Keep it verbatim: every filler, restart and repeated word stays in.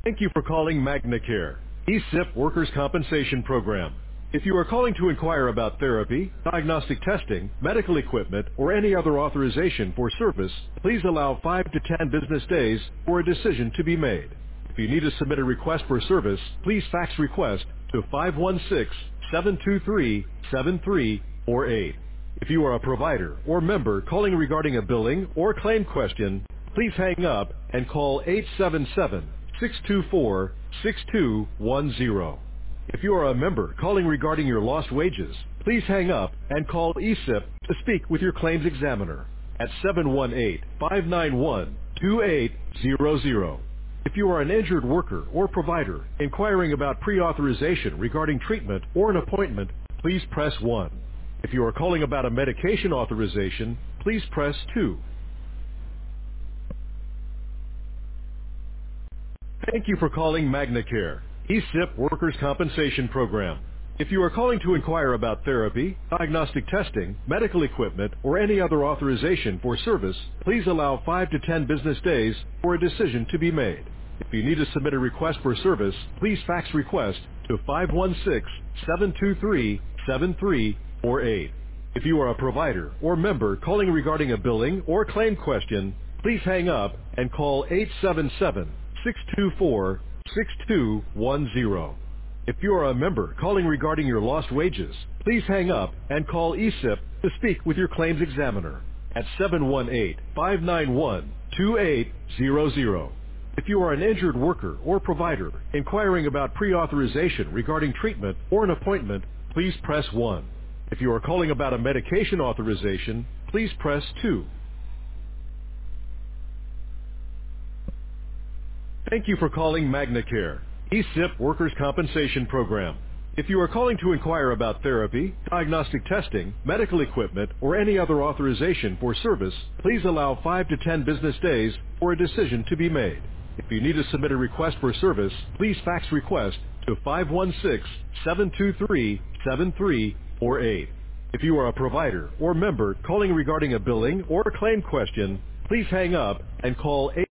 Thank you for calling MagnaCare, E S I P Workers' Compensation Program. If you are calling to inquire about therapy, diagnostic testing, medical equipment, or any other authorization for service, please allow five to ten business days for a decision to be made. If you need to submit a request for service, please fax request to five one six, seven two three, seven three four eight. If you are a provider or member calling regarding a billing or claim question, please hang up and call eight seven seven, six two four, six two one zero. If you are a member calling regarding your lost wages, please hang up and call E S I P to speak with your claims examiner at seven one eight, five nine one, two eight zero zero. If you are an injured worker or provider inquiring about pre-authorization regarding treatment or an appointment, please press one. If you are calling about a medication authorization, please press two. Thank you for calling MagnaCare, E S I P Workers' Compensation Program. If you are calling to inquire about therapy, diagnostic testing, medical equipment, or any other authorization for service, please allow five to ten business days for a decision to be made. If you need to submit a request for service, please fax request to five one six, seven two three, seven three four eight. If you are a provider or member calling regarding a billing or claim question, please hang up and call eight seven seven, six two four, six two one zero. If you are a member calling regarding your lost wages, please hang up and call E S I P to speak with your claims examiner at seven one eight, five nine one, two eight zero zero. If you are an injured worker or provider inquiring about pre-authorization regarding treatment or an appointment, please press one. If you are calling about a medication authorization, please press two. Thank you for calling MagnaCare, E S I P Workers' Compensation Program. If you are calling to inquire about therapy, diagnostic testing, medical equipment, or any other authorization for service, please allow five to ten business days for a decision to be made. If you need to submit a request for service, please fax request to five one six, seven two three, seven three four eight. If you are a provider or member calling regarding a billing or claim question, please hang up and call eight